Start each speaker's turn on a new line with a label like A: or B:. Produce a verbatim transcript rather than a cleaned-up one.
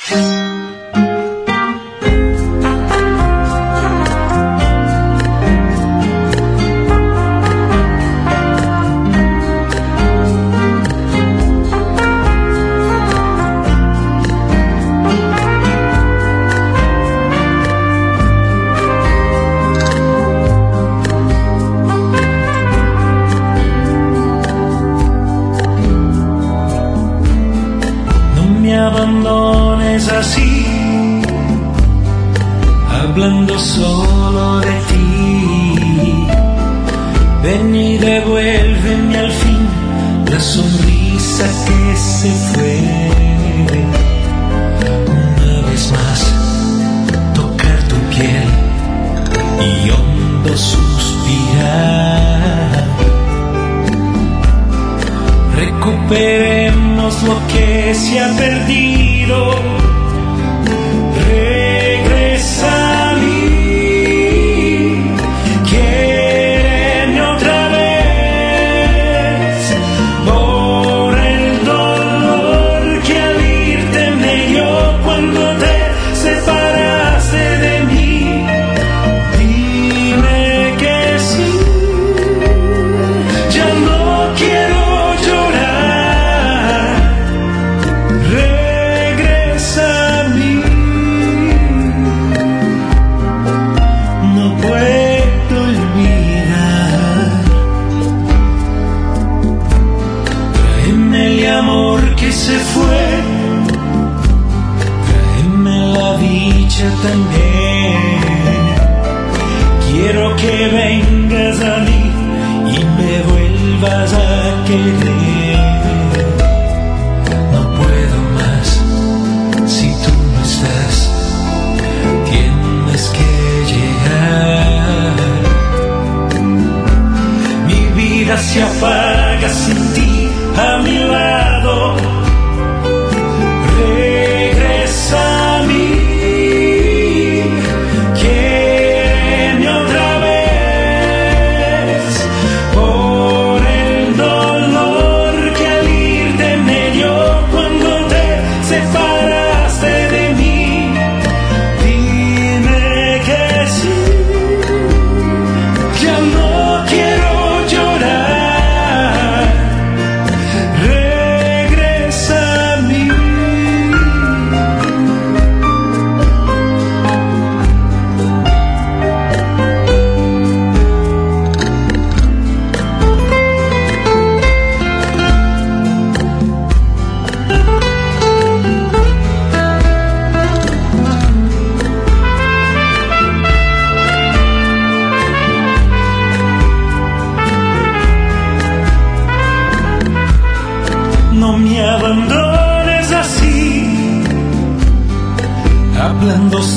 A: abandones así, hablando solo de ti. Ven y devuélveme al fin la sonrisa que se fue. Una vez más, tocar tu piel y hondo suspirar. Recuperemos lo que se ha perdido. Regresa a mí, quiéreme otra vez, por el dolor que al irte me dio cuando te separaste de mí. Dime que sí, ya no quiero llorar. Regresa a mí, no puedo olvidar. Tráeme el amor que se fue, tráeme la dicha también. Quiero que vengas a mí y me vuelvas a querer. No puedo más si tú no estás, tienes que llegar. Mi vida se apaga sin ti a mi lado. Regresa a mí, quiéreme otra vez, por el dolor que al irte me dio cuando te separaste de mí. Dime que sí, ya no quiero llorar. Regresa a mí. No me abandones así, hablando